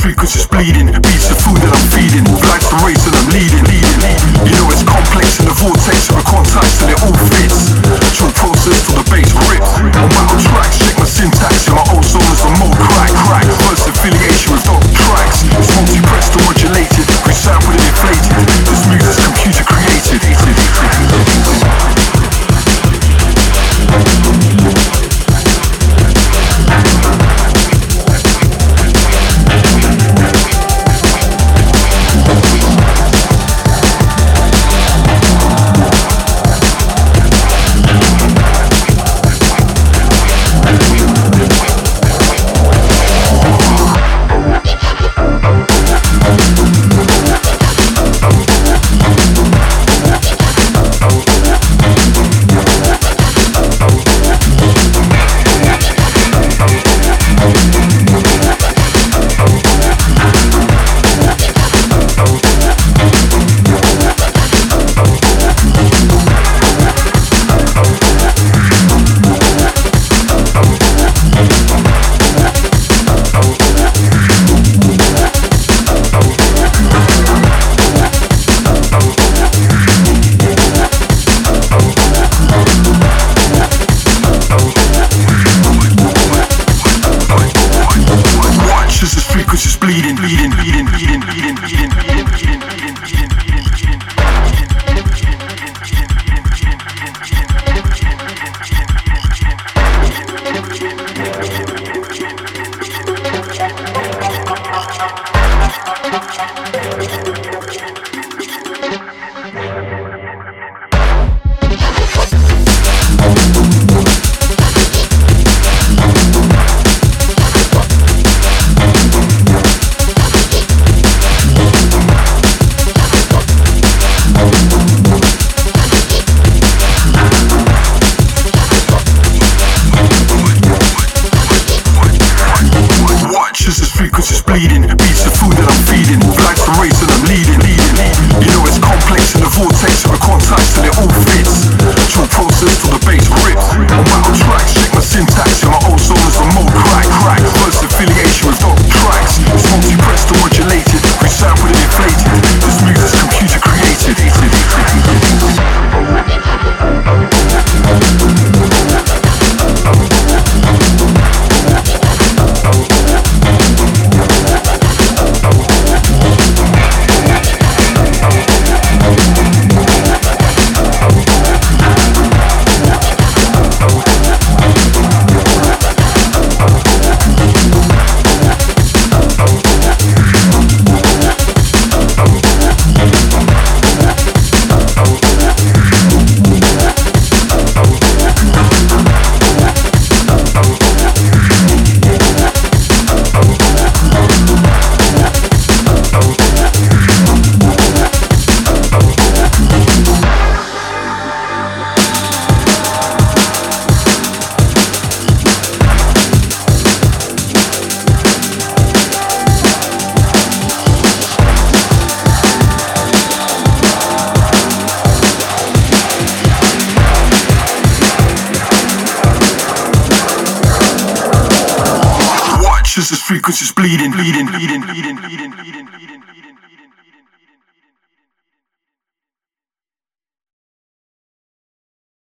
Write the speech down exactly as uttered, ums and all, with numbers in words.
frequencies bleeding. Beats the food that I'm feeding. Life's the race and I'm leading, leading, leading. You know it's complex in the vortex of a quantized till it all fits. True process till the bass rips. On battle tracks, check my syntax. In my old soul is the mode crack, crack. First affiliation with dog tracks. It's multi-pressed or modulated. Resampled and inflated. This music's computer created. Bleeding, bleeding, bleeding, bleeding, bleeding, bleeding, bleeding, bleeding, bleeding, bleeding, bleeding, bleeding. Frequencies bleeding, beats the food that I'm feeding. Life's the race and I'm leading, leading, leading. You know it's complex in the vortex of a quantized till it all fits. True process till the bass rips. On battle tracks, check my syntax. In my old soul is the mode crack, crack. First affiliation with dog tracks. It's multi-pressed or modulated. Resampled and inflated. This music's computer created. This is frequencies bleeding, bleeding, bleeding, bleeding, bleeding, bleeding, bleeding, bleeding, bleeding.